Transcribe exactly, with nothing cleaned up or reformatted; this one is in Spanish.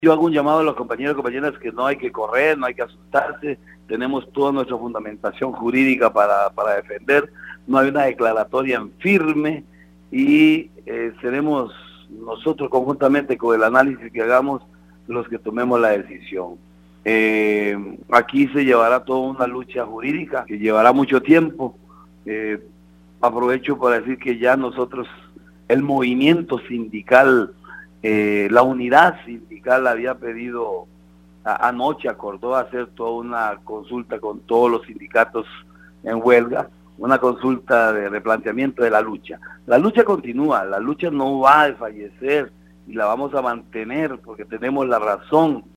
Yo hago un llamado a los compañeros y compañeras que no hay que correr, no hay que asustarse, tenemos toda nuestra fundamentación jurídica para, para defender, no hay una declaratoria en firme y eh, seremos nosotros conjuntamente con el análisis que hagamos los que tomemos la decisión. Eh, aquí se llevará toda una lucha jurídica que llevará mucho tiempo. Eh, aprovecho para decir que ya nosotros, el movimiento sindical, Eh, la unidad sindical había pedido, a, anoche acordó hacer toda una consulta con todos los sindicatos en huelga, una consulta de replanteamiento de la lucha. La lucha continúa, la lucha no va a desfallecer y la vamos a mantener porque tenemos la razón.